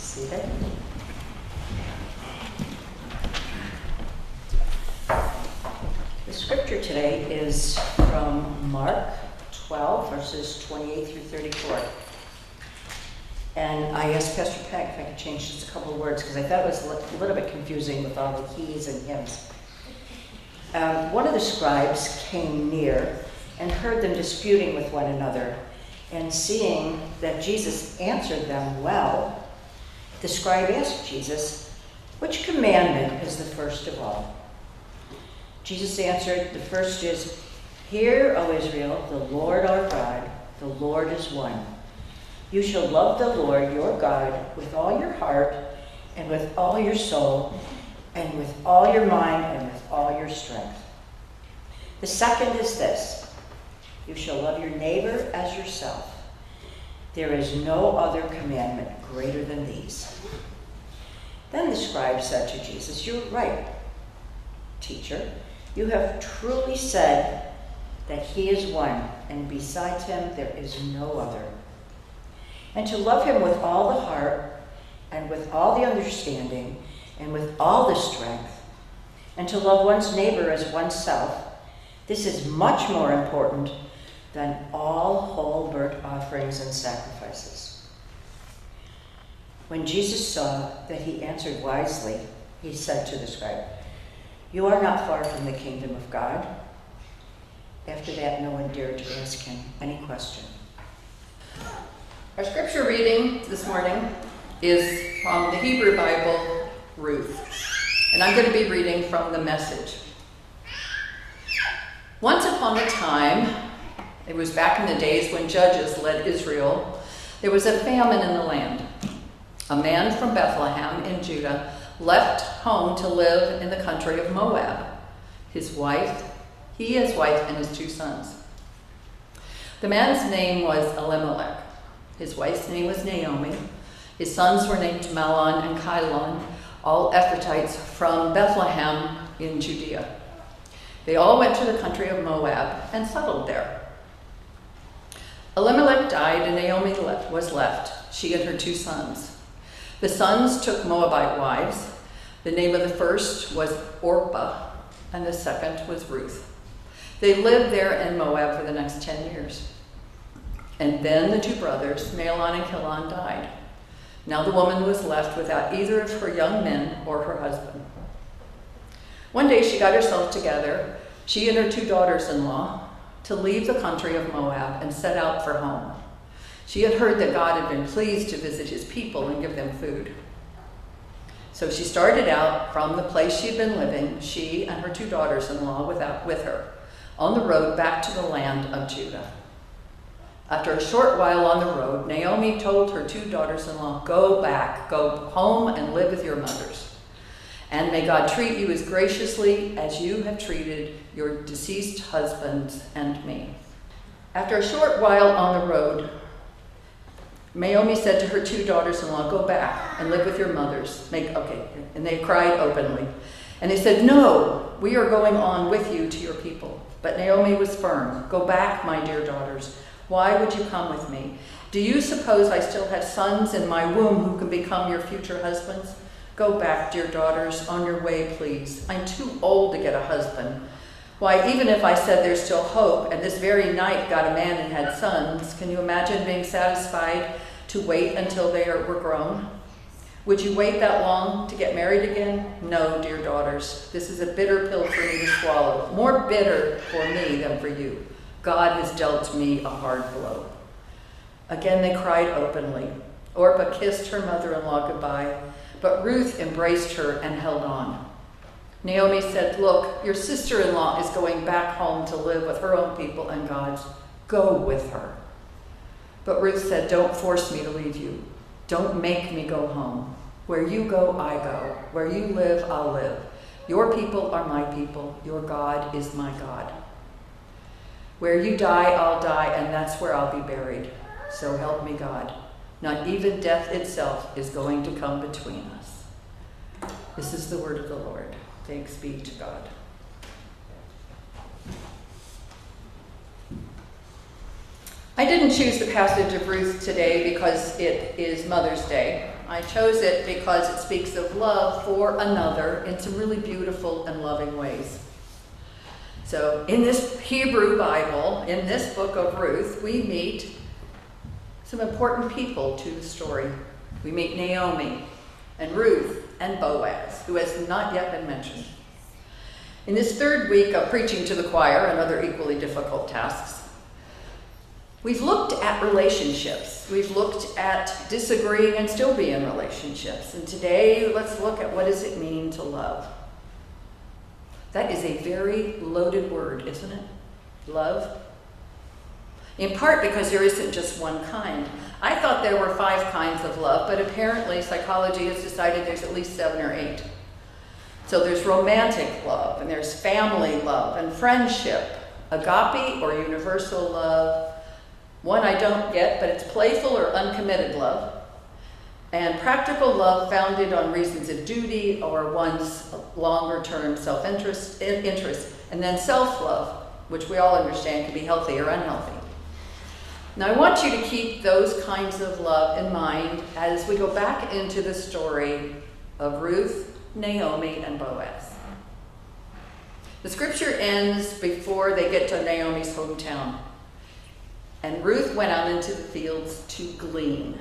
seated. The scripture today is from Mark 12, verses 28 through 34. And I asked Pastor Peg if I could change just a couple of words, because I thought it was a little bit confusing with all the he's and hims. One of the scribes came near and heard them disputing with one another, and seeing that Jesus answered them well, the scribe asked Jesus, "Which commandment is the first of all?" Jesus answered, "The first is, 'Hear, O Israel, the Lord our God, the Lord is one. You shall love the Lord your God with all your heart and with all your soul and with all your mind and with all your strength. The second is this, you shall love your neighbor as yourself. There is no other commandment greater than these.' Then the scribe said to Jesus, 'You're right, teacher. You have truly said that he is one, and besides him there is no other. And to love him with all the heart, and with all the understanding, and with all the strength, and to love one's neighbor as oneself, this is much more important than all whole burnt offerings and sacrifices.' When Jesus saw that he answered wisely, he said to the scribe, 'You are not far from the kingdom of God.' After that, no one dared to ask him any question." Our scripture reading this morning is from the Hebrew Bible, Ruth. And I'm going to be reading from the Message. Once upon a time, it was back in the days when judges led Israel, there was a famine in the land. A man from Bethlehem in Judah left home to live in the country of Moab. His wife and his 2 sons. The man's name was Elimelech. His wife's name was Naomi. His sons were named Mahlon and Chilion, all Ephrathites from Bethlehem in Judea. They all went to the country of Moab and settled there. Elimelech died and Naomi was left, she and her 2 sons. The sons took Moabite wives. The name of the first was Orpah, and the second was Ruth. They lived there in Moab for the next 10 years. And then the 2 brothers, Mahlon and Chilion, died. Now the woman was left without either of her young men or her husband. One day she got herself together, she and her 2 daughters-in-law, to leave the country of Moab and set out for home. She had heard that God had been pleased to visit his people and give them food. So she started out from the place she had been living, she and her 2 daughters-in-law with her, on the road back to the land of Judah. After a short while on the road, Naomi told her 2 daughters-in-law, "Go back, go home and live with your mothers. And may God treat you as graciously as you have treated your deceased husbands and me." After a short while on the road, Naomi said to her 2 daughters-in-law, "Go back and live with your mothers." And they cried openly. And they said, "No, we are going on with you to your people." But Naomi was firm. "Go back, my dear daughters. Why would you come with me? Do you suppose I still have sons in my womb who can become your future husbands? Go back, dear daughters, on your way, please. I'm too old to get a husband. Why, even if I said there's still hope and this very night got a man and had sons, can you imagine being satisfied to wait until they were grown? Would you wait that long to get married again? No, dear daughters, this is a bitter pill for me to swallow, more bitter for me than for you. God has dealt me a hard blow." Again they cried openly. Orpah kissed her mother-in-law goodbye, but Ruth embraced her and held on. Naomi said, "Look, your sister-in-law is going back home to live with her own people and God's. Go with her." But Ruth said, "Don't force me to leave you. Don't make me go home. Where you go, I go. Where you live, I'll live. Your people are my people. Your God is my God. Where you die, I'll die, and that's where I'll be buried. So help me God. Not even death itself is going to come between us." This is the word of the Lord. Thanks be to God. I didn't choose the passage of Ruth today because it is Mother's Day. I chose it because it speaks of love for another in some really beautiful and loving ways. So in this Hebrew Bible, in this book of Ruth, we meet some important people to the story. We meet Naomi and Ruth and Boaz, who has not yet been mentioned. In this third week of preaching to the choir and other equally difficult tasks, we've looked at relationships. We've looked at disagreeing and still be in relationships. And today, let's look at what does it mean to love. That is a very loaded word, isn't it? Love. In part because there isn't just one kind. I thought there were 5 kinds of love, but apparently psychology has decided there's at least 7 or 8. So there's romantic love, and there's family love, and friendship, agape or universal love. One I don't get, but it's playful or uncommitted love. And practical love founded on reasons of duty or one's longer-term self-interest. And then self-love, which we all understand can be healthy or unhealthy. Now I want you to keep those kinds of love in mind as we go back into the story of Ruth, Naomi, and Boaz. The scripture ends before they get to Naomi's hometown. And Ruth went out into the fields to glean.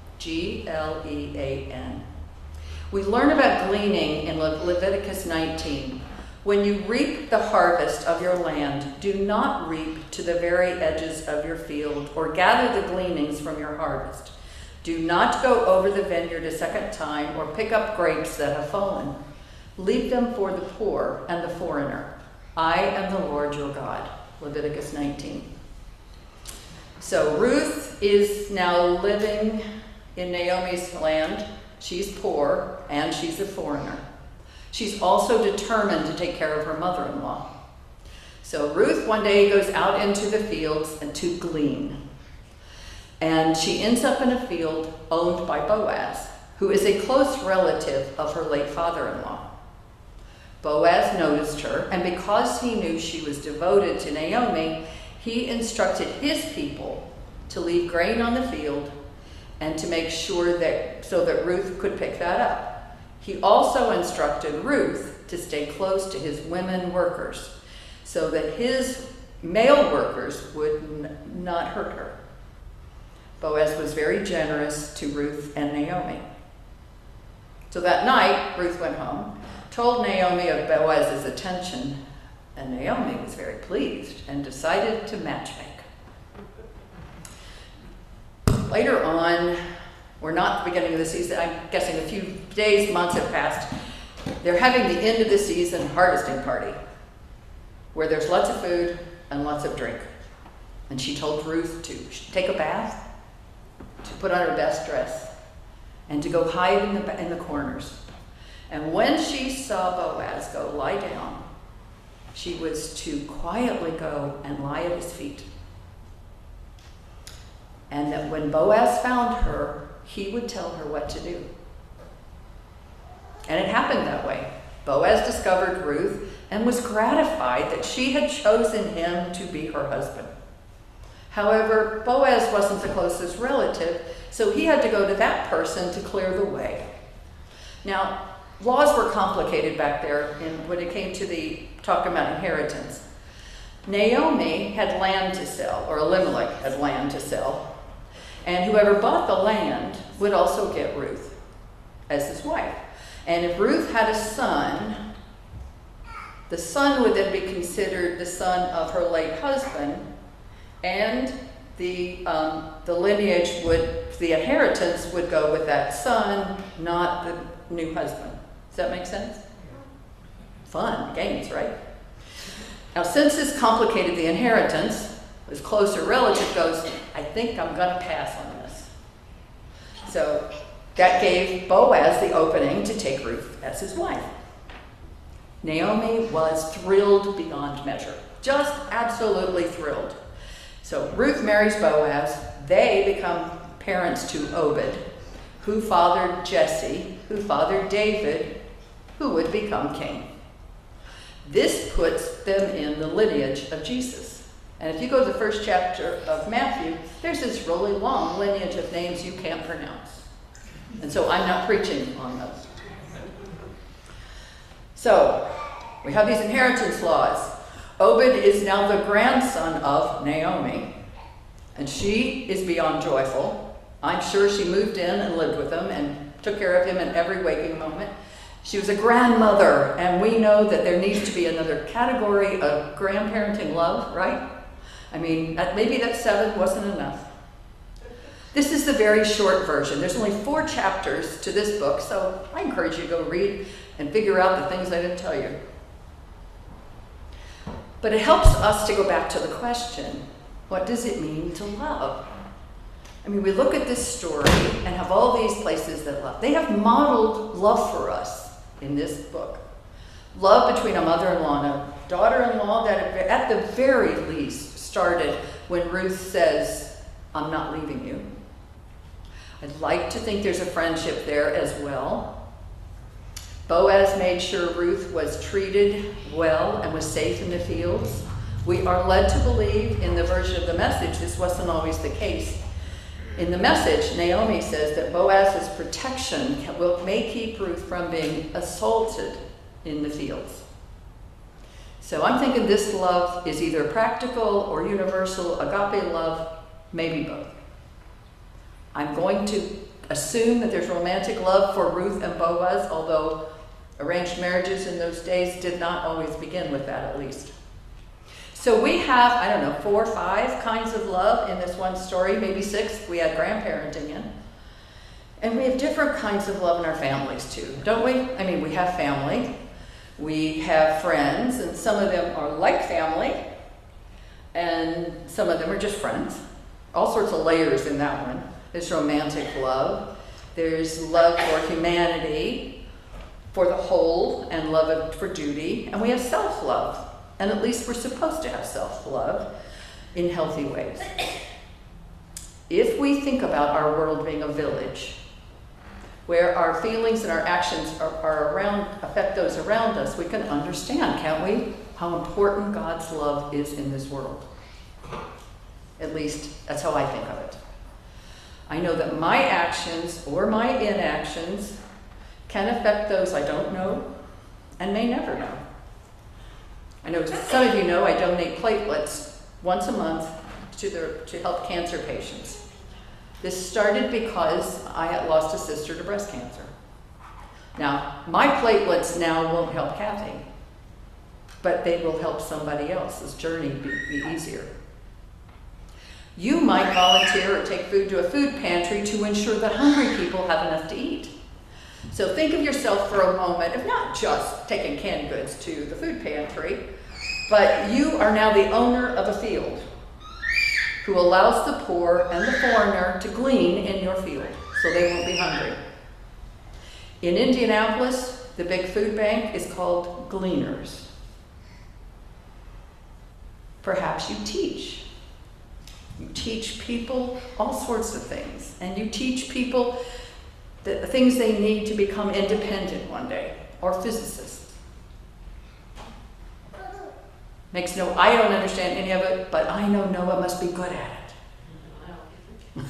Glean. We learn about gleaning in Leviticus 19. When you reap the harvest of your land, do not reap to the very edges of your field or gather the gleanings from your harvest. Do not go over the vineyard a second time or pick up grapes that have fallen. Leave them for the poor and the foreigner. I am the Lord your God. Leviticus 19. So Ruth is now living in Naomi's land. She's poor and she's a foreigner. She's also determined to take care of her mother-in-law. So Ruth one day goes out into the fields and to glean. And she ends up in a field owned by Boaz, who is a close relative of her late father-in-law. Boaz noticed her, and because he knew she was devoted to Naomi, he instructed his people to leave grain on the field and to make sure so that Ruth could pick that up. He also instructed Ruth to stay close to his women workers so that his male workers would not hurt her. Boaz was very generous to Ruth and Naomi. So that night, Ruth went home, told Naomi of Boaz's attention, and Naomi was very pleased and decided to matchmake. Later on, we're not at the beginning of the season, I'm guessing a few days, months have passed. They're having the end of the season harvesting party where there's lots of food and lots of drink. And she told Ruth to take a bath, to put on her best dress, and to go hide in the corners. And when she saw Boaz go lie down, she was to quietly go and lie at his feet. And that when Boaz found her, he would tell her what to do. And it happened that way. Boaz discovered Ruth and was gratified that she had chosen him to be her husband. However, Boaz wasn't the closest relative, so he had to go to that person to clear the way. Now, laws were complicated back there when it came to talking about inheritance. Naomi had land to sell, or Elimelech had land to sell, and whoever bought the land would also get Ruth as his wife. And if Ruth had a son, the son would then be considered the son of her late husband, and the lineage the inheritance would go with that son, not the new husband. Does that make sense? Fun, games, right? Now, since this complicated the inheritance, as closer relative goes, I think I'm going to pass on this. So that gave Boaz the opening to take Ruth as his wife. Naomi was thrilled beyond measure, just absolutely thrilled. So Ruth marries Boaz. They become parents to Obed, who fathered Jesse, who fathered David, who would become king. This puts them in the lineage of Jesus. And if you go to the first chapter of Matthew, there's this really long lineage of names you can't pronounce. And so I'm not preaching on those. So we have these inheritance laws. Obed is now the grandson of Naomi, and she is beyond joyful. I'm sure she moved in and lived with him and took care of him in every waking moment. She was a grandmother, and we know that there needs to be another category of grandparenting love, right? I mean, maybe that 7 wasn't enough. This is the very short version. There's only 4 chapters to this book, so I encourage you to go read and figure out the things I didn't tell you. But it helps us to go back to the question, what does it mean to love? I mean, we look at this story and have all these places that love. They have modeled love for us in this book. Love between a mother-in-law and a daughter-in-law that at the very least started when Ruth says, I'm not leaving you. I'd like to think there's a friendship there as well. Boaz made sure Ruth was treated well and was safe in the fields. We are led to believe in the version of the Message this wasn't always the case. In the Message, Naomi says that Boaz's protection may keep Ruth from being assaulted in the fields. So I'm thinking this love is either practical or universal, agape love, maybe both. I'm going to assume that there's romantic love for Ruth and Boaz, although arranged marriages in those days did not always begin with that, at least. So we have, 4 or 5 kinds of love in this one story, maybe 6 if we had grandparenting in. And we have different kinds of love in our families too, don't we? I mean, we have family, we have friends, and some of them are like family, and some of them are just friends. All sorts of layers in that one. There's romantic love, there's love for humanity, for the whole, and love for duty, and we have self-love. And at least we're supposed to have self-love in healthy ways. If we think about our world being a village, where our feelings and our actions affect those around us, we can understand, can't we, how important God's love is in this world. At least, that's how I think of it. I know that my actions or my inactions can affect those I don't know and may never know. I know some of you know I donate platelets once a month to help cancer patients. This started because I had lost a sister to breast cancer. Now, my platelets now won't help Kathy, but they will help somebody else's journey be easier. You might volunteer or take food to a food pantry to ensure that hungry people have enough to eat. So think of yourself for a moment of not just taking canned goods to the food pantry, but you are now the owner of a field who allows the poor and the foreigner to glean in your field so they won't be hungry. In Indianapolis, the big food bank is called Gleaners. Perhaps you teach. You teach people all sorts of things, and you teach people the things they need to become independent one day, or physicists. I don't understand any of it, but I know Noah must be good at it.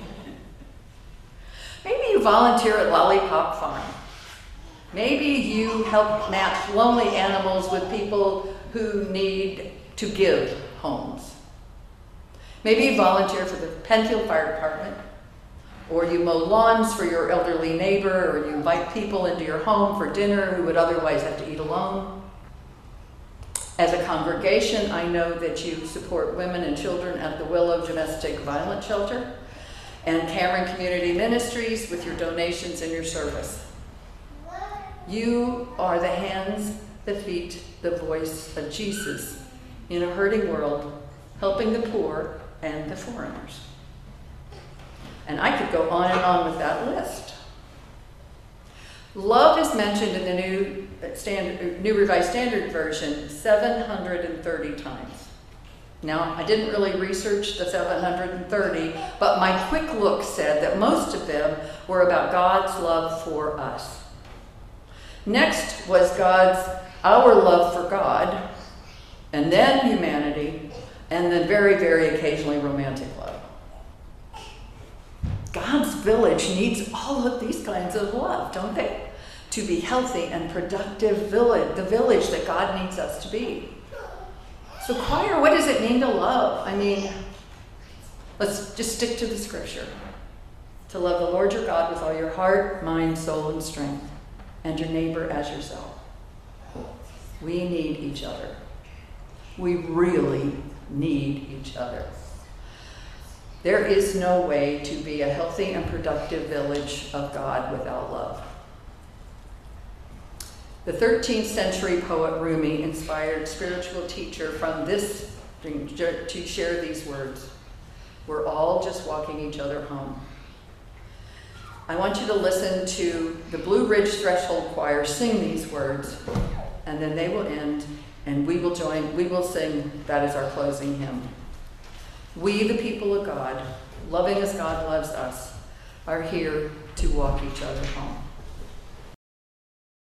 Maybe you volunteer at Lollipop Farm. Maybe you help match lonely animals with people who need to give homes. Maybe you volunteer for the Penfield Fire Department, or you mow lawns for your elderly neighbor, or you invite people into your home for dinner who would otherwise have to eat alone. As a congregation, I know that you support women and children at the Willow Domestic Violence Shelter and Cameron Community Ministries with your donations and your service. You are the hands, the feet, the voice of Jesus in a hurting world, helping the poor and the foreigners. And I could go on and on with that list. Love is mentioned in the New Revised Standard Version 730 times. Now, I didn't really research the 730, but my quick look said that most of them were about God's love for us. Next was our love for God, and then humanity, and then very, very occasionally romantic love. God's village needs all of these kinds of love, don't they? To be healthy and productive village, the village that God needs us to be. So choir, what does it mean to love? I mean, let's just stick to the scripture. To love the Lord your God with all your heart, mind, soul, and strength, and your neighbor as yourself. We need each other. We really need each other. There is no way to be a healthy and productive village of God without love. The 13th century poet Rumi inspired spiritual teacher from this to share these words. We're all just walking each other home. I want you to listen to the Blue Ridge Threshold Choir sing these words, and then they will end, and we will sing that as our closing hymn. We, the people of God, loving as God loves us, are here to walk each other home.